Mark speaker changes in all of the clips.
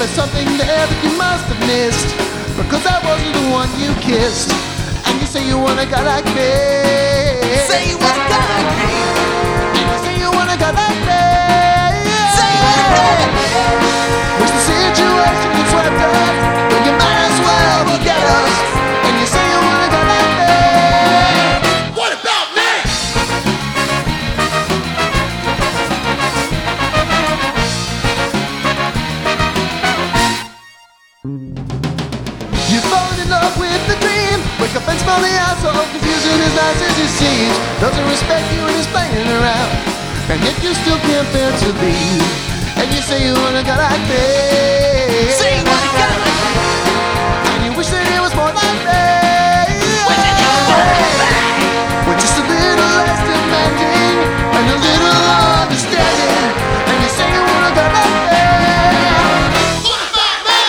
Speaker 1: there's something there that you must have missed, because I wasn't the one you kissed. And you say you want a guy like me.
Speaker 2: Say you want a guy like me.
Speaker 1: And you say you want a guy like me.
Speaker 2: Say you want a guy like me.
Speaker 1: Wish the situation gets swept up, but you might as well forget us. And you say you want a guy like me.
Speaker 2: What about me?
Speaker 1: You've fallen in love with the dream. Wake up and smell the asshole. Confusion is nice as it seems. Doesn't respect you and is playing around. And yet you still can't bear to leave. And you say you want a guy like me.
Speaker 2: Say you want a guy like me.
Speaker 1: And you wish that it was more like me.
Speaker 2: Wish that it was more like me.
Speaker 1: We're just a little less demanding and a little understanding. And you say you want a guy like me.
Speaker 2: What about me?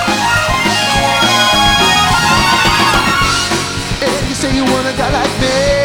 Speaker 1: And you say you want a guy like me.